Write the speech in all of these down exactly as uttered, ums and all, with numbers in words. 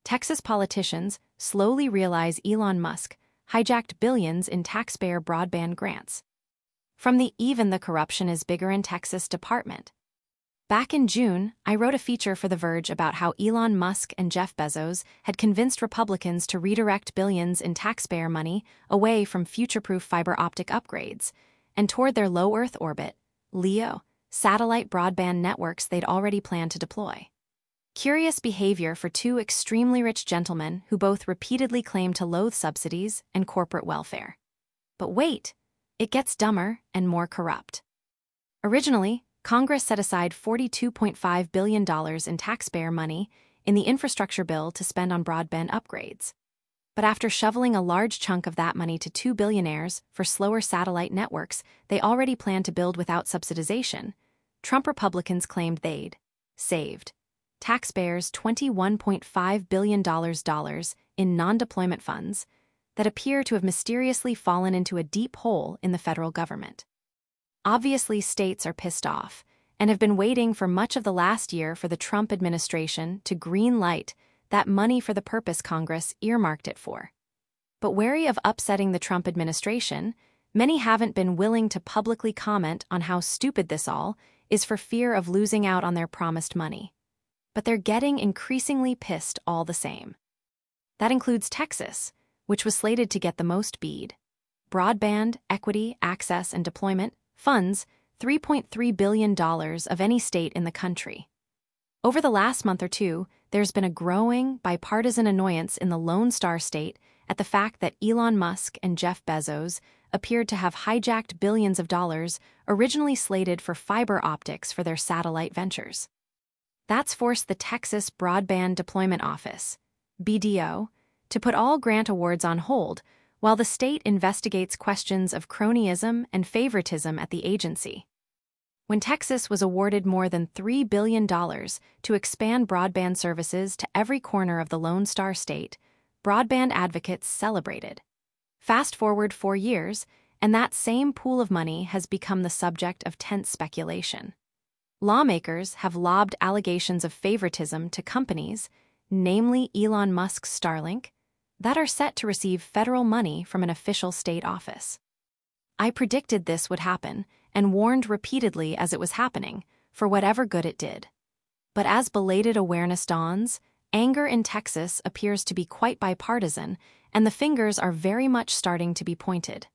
Texas politicians slowly realize Elon Musk hijacked billions in taxpayer broadband grants. From the Even the Corruption is Bigger in Texas department. Back in June, I wrote a feature for The Verge about how Elon Musk and Jeff Bezos had convinced Republicans to redirect billions in taxpayer money away from future-proof fiber optic upgrades and toward their low Earth orbit, LEO, satellite broadband networks they'd already planned to deploy. Curious behavior for two extremely rich gentlemen who both repeatedly claim to loathe subsidies and corporate welfare. But wait, it gets dumber and more corrupt. Originally, Congress set aside forty-two point five billion dollars in taxpayer money in the infrastructure bill to spend on broadband upgrades. But after shoveling a large chunk of that money to two billionaires for slower satellite networks they already planned to build without subsidization, Trump Republicans claimed they'd saved taxpayers twenty-one point five billion dollars in non-deployment funds that appear to have mysteriously fallen into a deep hole in the federal government. Obviously, states are pissed off and have been waiting for much of the last year for the Trump administration to green light that money for the purpose Congress earmarked it for. But wary of upsetting the Trump administration, many haven't been willing to publicly comment on how stupid this all is for fear of losing out on their promised money. But they're getting increasingly pissed all the same. That includes Texas, which was slated to get the most BEAD, broadband, equity, access, and deployment funds, three point three billion dollars of any state in the country. Over the last month or two, there's been a growing bipartisan annoyance in the Lone Star State at the fact that Elon Musk and Jeff Bezos appeared to have hijacked billions of dollars originally slated for fiber optics for their satellite ventures. That's forced the Texas Broadband Deployment Office, B D O, to put all grant awards on hold while the state investigates questions of cronyism and favoritism at the agency. When Texas was awarded more than three billion dollars to expand broadband services to every corner of the Lone Star State, broadband advocates celebrated. Fast forward four years, and that same pool of money has become the subject of tense speculation. Lawmakers have lobbed allegations of favoritism to companies, namely Elon Musk's Starlink, that are set to receive federal money from an official state office. I predicted this would happen and warned repeatedly as it was happening, for whatever good it did. But as belated awareness dawns, anger in Texas appears to be quite bipartisan, and the fingers are very much starting to be pointed.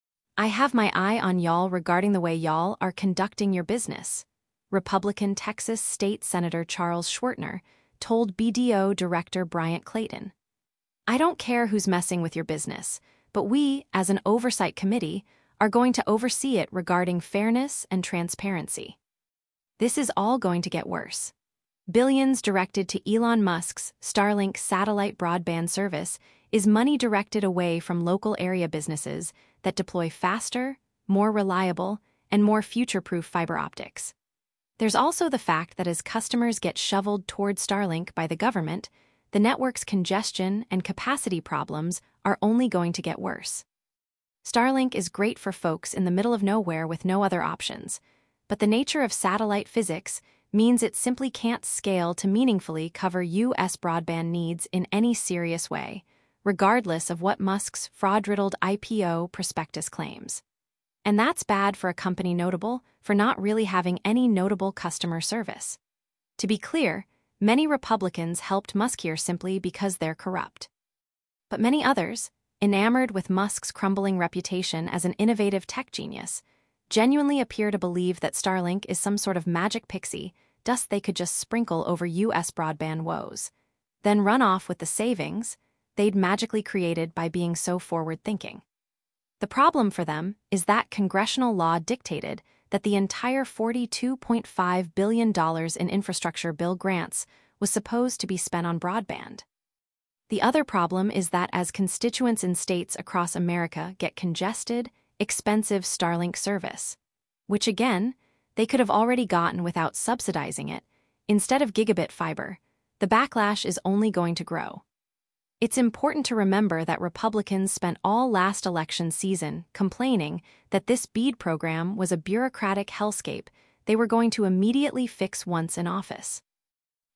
I have my eye on y'all regarding the way y'all are conducting your business, Republican Texas State Senator Charles Schwertner told B D O Director Bryant Clayton. I don't care who's messing with your business, but we, as an oversight committee, are going to oversee it regarding fairness and transparency. This is all going to get worse. Billions directed to Elon Musk's Starlink satellite broadband service is money directed away from local area businesses that deploy faster, more reliable, and more future-proof fiber optics. There's also the fact that as customers get shoveled toward Starlink by the government, the network's congestion and capacity problems are only going to get worse. Starlink is great for folks in the middle of nowhere with no other options, but the nature of satellite physics means it simply can't scale to meaningfully cover U S broadband needs in any serious way, regardless of what Musk's fraud-riddled I P O prospectus claims. And that's bad for a company notable for not really having any notable customer service. To be clear, many Republicans helped Musk here simply because they're corrupt. But many others, enamored with Musk's crumbling reputation as an innovative tech genius, genuinely appear to believe that Starlink is some sort of magic pixie dust they could just sprinkle over U S broadband woes, then run off with the savings they'd magically created by being so forward-thinking. The problem for them is that congressional law dictated that the entire forty-two point five billion dollars in infrastructure bill grants was supposed to be spent on broadband. The other problem is that as constituents in states across America get congested, expensive Starlink service, which again, they could have already gotten without subsidizing it, instead of gigabit fiber, the backlash is only going to grow. It's important to remember that Republicans spent all last election season complaining that this BEAD program was a bureaucratic hellscape they were going to immediately fix once in office.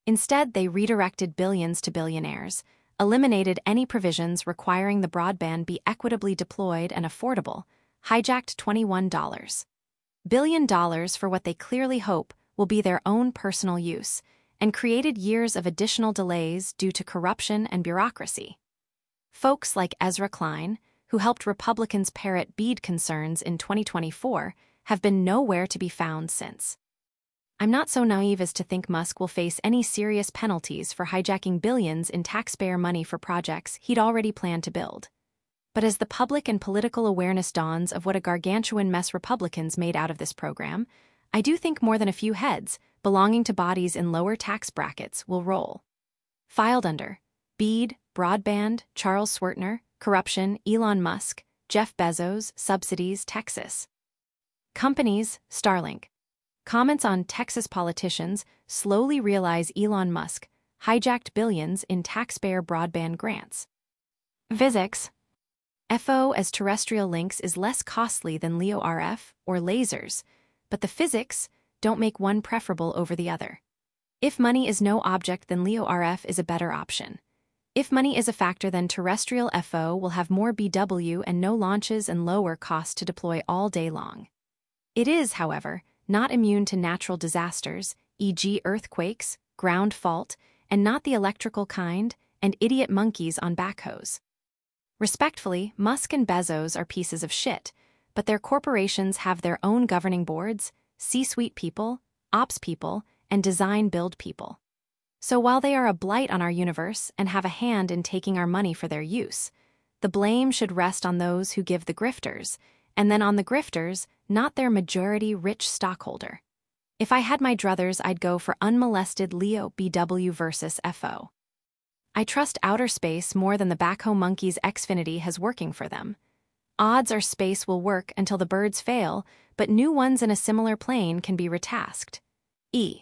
Instead, they redirected billions to billionaires, eliminated any provisions requiring the broadband be equitably deployed and affordable, hijacked twenty-one billion dollars for what they clearly hope will be their own personal use, and created years of additional delays due to corruption and bureaucracy. Folks like Ezra Klein, who helped Republicans parrot BEAD concerns in twenty twenty-four, have been nowhere to be found since. I'm not so naive as to think Musk will face any serious penalties for hijacking billions in taxpayer money for projects he'd already planned to build. But as the public and political awareness dawns of what a gargantuan mess Republicans made out of this program, I do think more than a few heads belonging to bodies in lower tax brackets will roll. Filed under BEAD, broadband, Charles Swertner, corruption, Elon Musk, Jeff Bezos, subsidies, Texas. Companies, Starlink. Comments on Texas politicians slowly realize Elon Musk hijacked billions in taxpayer broadband grants. Physics. F O as terrestrial links is less costly than LEO R F or lasers, but the physics don't make one preferable over the other. If money is no object, then LEO R F is a better option. If money is a factor, then terrestrial F O will have more B W and no launches and lower cost to deploy all day long. It is, however, not immune to natural disasters, for example earthquakes, ground fault, and not the electrical kind, and idiot monkeys on backhoes. Respectfully, Musk and Bezos are pieces of shit, but their corporations have their own governing boards, C-suite people, ops people, and design-build people. So while they are a blight on our universe and have a hand in taking our money for their use, the blame should rest on those who give the grifters, and then on the grifters, not their majority-rich stockholder. If I had my druthers, I'd go for unmolested LEO B W versus F O. I trust outer space more than the backhoe monkeys Xfinity has working for them. Odds are space will work until the birds fail, but new ones in a similar plane can be retasked. E.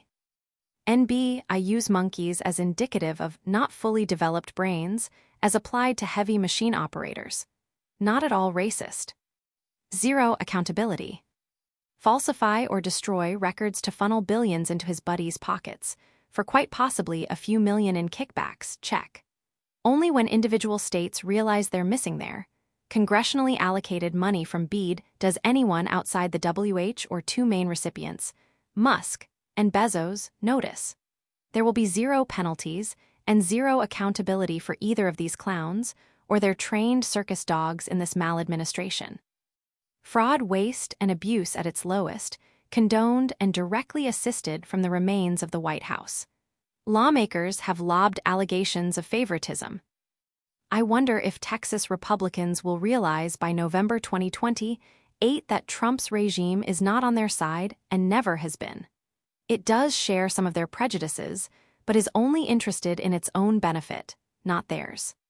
N B. I use monkeys as indicative of not fully developed brains as applied to heavy machine operators. Not at all racist. Zero accountability. Falsify or destroy records to funnel billions into his buddies' pockets, for quite possibly a few million in kickbacks, check. Only when individual states realize they're missing their congressionally allocated money from BEAD does anyone outside the W H or two main recipients, Musk and Bezos, notice. There will be zero penalties and zero accountability for either of these clowns or their trained circus dogs in this maladministration. Fraud, waste, and abuse at its lowest, condoned and directly assisted from the remains of the White House. Lawmakers have lobbed allegations of favoritism. I wonder if Texas Republicans will realize by November twenty twenty-eight that Trump's regime is not on their side and never has been. It does share some of their prejudices, but is only interested in its own benefit, not theirs.